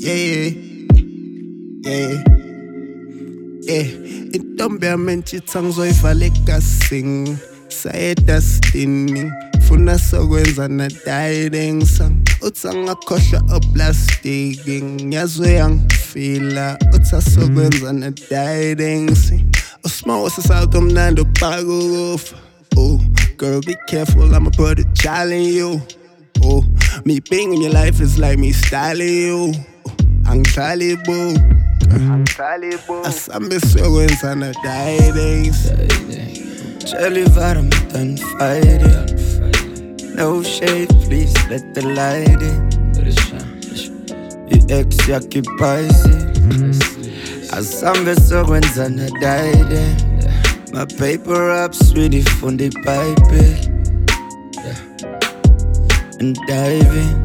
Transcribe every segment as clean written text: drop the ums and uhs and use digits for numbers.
yeah, yeah, yeah. Intombi yami entshitha ngizoyivala egasini, saye dustini, funa sokwenza na-dieting sang. Uthi angakhohlwa oplastiki, ngiyazi uyangifila. Uthi asokwenza na-dieting usmoke sisouth omnandi ubhaka ukufa. Oh, girl, be careful, I'ma put a child in you. Oh, me being in your life is like me styling you. Angihlali boo, asambe sokwenza na-dieting. Jelly I'm done fighting. No shade, please let the light in. Your ex occupies it. Asambe sokwenza na-dieting. My paper up, sweetie, from the pipe. And diving,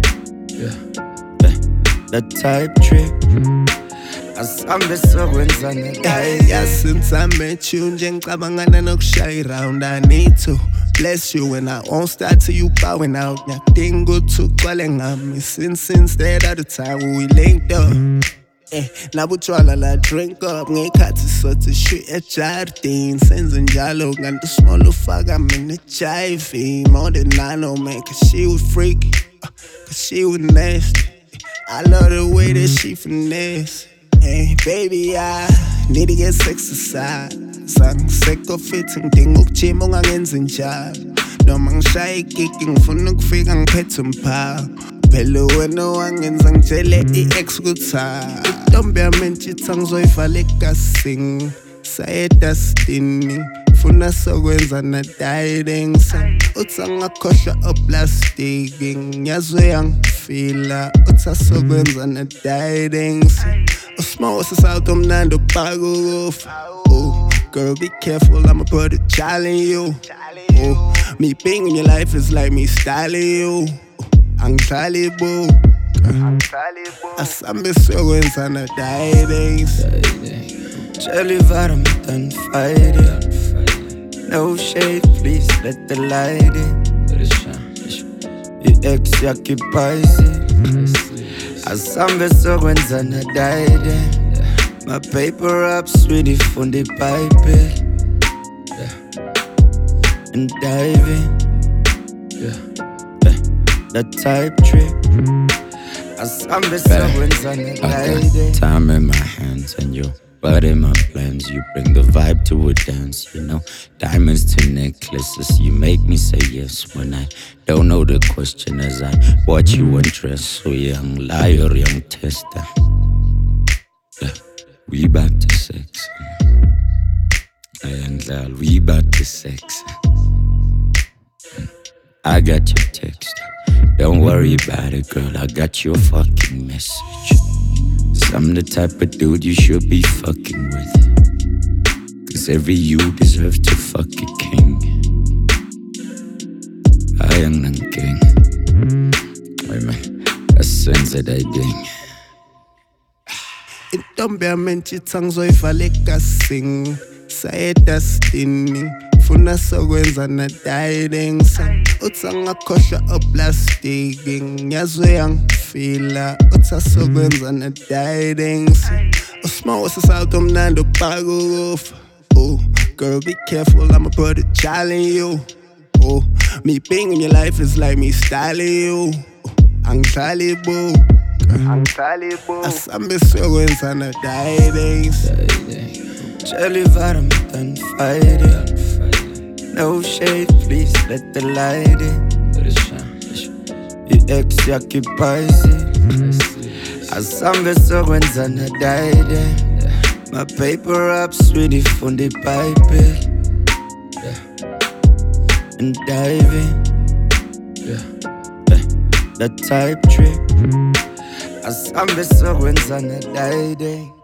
that type trick. Asambe sokwenza na-dieting. Yeah, since I met you, nje ngicabangana nokushaya round. I need to bless you and I won't start till you bowing out. Ngiyakudinga ukuthi ugcwale ngami since that other time we linked up. Nabutshwala la drink up ngekhathi sothi shi ejardini senze njalo kanti small ufaka mina HIV more than I know man cause she was freaky cause she was nasty. I love the way that she finesse. Hey baby I need to get exercise. Sangiseko fit ngidinga ukujima ungangenzi njalo noma ngishaya igigi ngifuna ukufika ngiphethe umphawu. Phela wena wangenza ngitshele i-ex ukuthi intombi yami entshitha ngizoyivala egasini, saye dustini, funa sokwenza na-dieting sang. Uthi angakhohlwa oplastiki, ngiyazi uyangifila. Uthi asokwenza na-dieting usmoke sisouth omnandi ubhaka ukufa. Oh, girl, be careful, I'ma put a child in you. Oh, me being in your life is like me styling you. Angihlali boo, asambe sokwenza na-dieting. Jelly I'm done fighting. No shade, please let the light in. Your ex occupies it. Asambe sokwenza na-dieting. My paper up, sweetie, from the pipe. And diving, that type trick. Asambe sokwenza na-dieting. Time in my hands and your body in my plans. You bring the vibe to a dance, you know. Diamonds to necklaces, you make me say yes when I don't know the question as I watch you undress. So young liar, young tester. Yeah, we back to sex. Young girl, we back to sex. I got your text. Don't worry about it, girl, I got your fucking message. I'm the type of dude you should be fucking with. Cause every you deserves to fuck a king. I am the king. Wait man, asenze that ding. Intombi yami entshitha ngizoyivala egasini, saye dustini, funa sokwenza na-dieting sang. Uthi angakhohlwa oplastiki, ngiyazi uyangifila. Uthi asokwenza na-dieting usmoke sisouth omnandi ubhaka ukufa. Oh, girl, be careful, I'ma put a child in you. Oh, me being in your life is like me styling you. Angihlali boo, asambe sokwenza na-dieting. Jelly I'm done fighting. No shade, please let the light in. Your ex occupies it. Asambe sokwenza na-dieting. My paper up, sweetie, from the pipe. And diving, that type trick. Asambe sokwenza na-dieting.